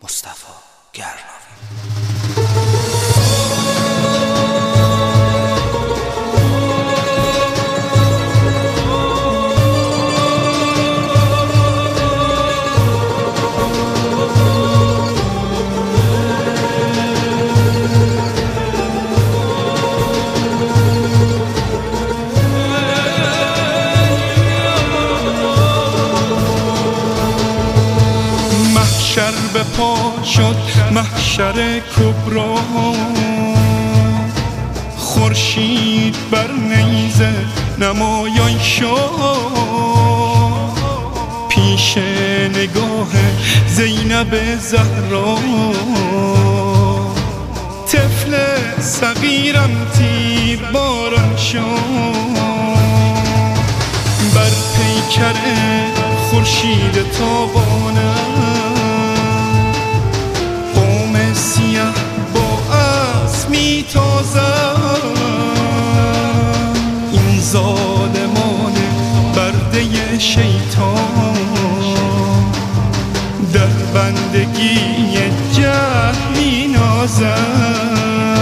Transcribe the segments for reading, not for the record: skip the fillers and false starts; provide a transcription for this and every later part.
مصطفی گرناوی. محشر به پا شد، محشر کبرا، خورشید بر نیزه نمایان شد، پیش نگاه زینب زهرا. طفل صغیرم تیر باران شد، بر پیکر خورشید تابانه قوم سیه با اسب میتازد. این ظالمان برده شیطان در بندگی جهل مینازد.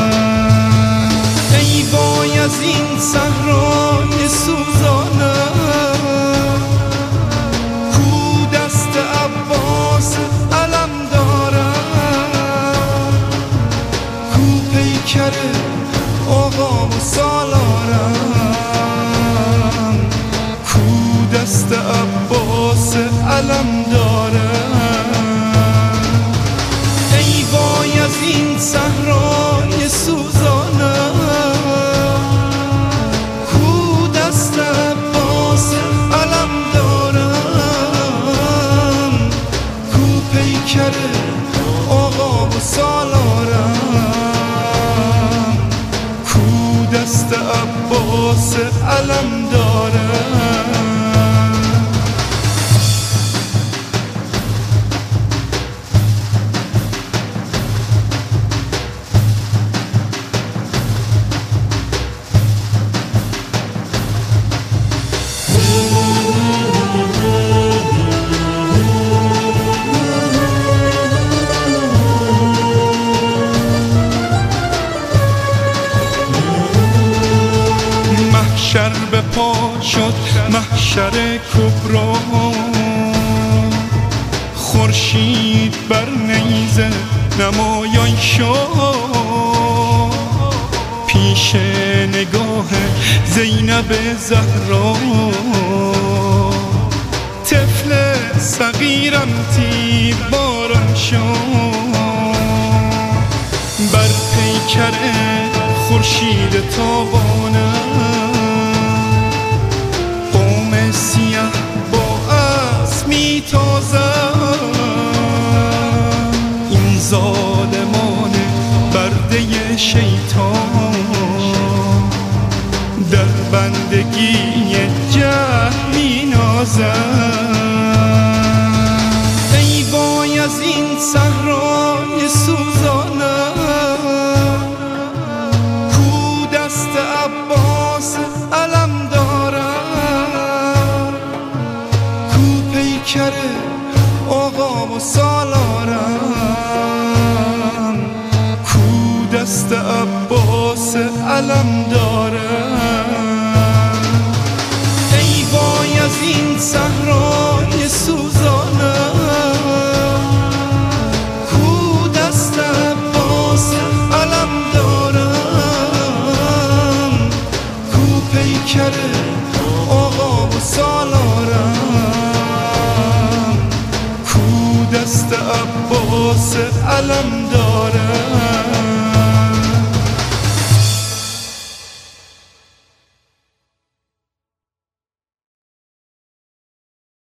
ای وای از این صحرای سوزانه، آقا و سالارم، کو دست عباس علم دارم. ای وای از این صحرای سوزانه، کو دست عباس علم دارم، کو پیکر آقا و سالارم، دست عباس علم دارم. محشر به پا شد، محشر کبرا، خورشید بر نیزه نمایان شد، پیش نگاه زینب زهرا. طفل صغیرم تیر باران شد، بر پیکر خورشید تابانه قوم سیه با اسب میتازد. این ظالمان برده شیطان در بندگی جهل مینازد. ای وای از این صحرای سوزانه، کو دست عباس علم دارم، کو پیکر آقا و سالارم، کو دست عباس علم دارم. ای وای از این صحرای سوزانه، کو دست عباس علم دارم، کو پیکر آقا و سالارم، کو دست عباس علم دارم.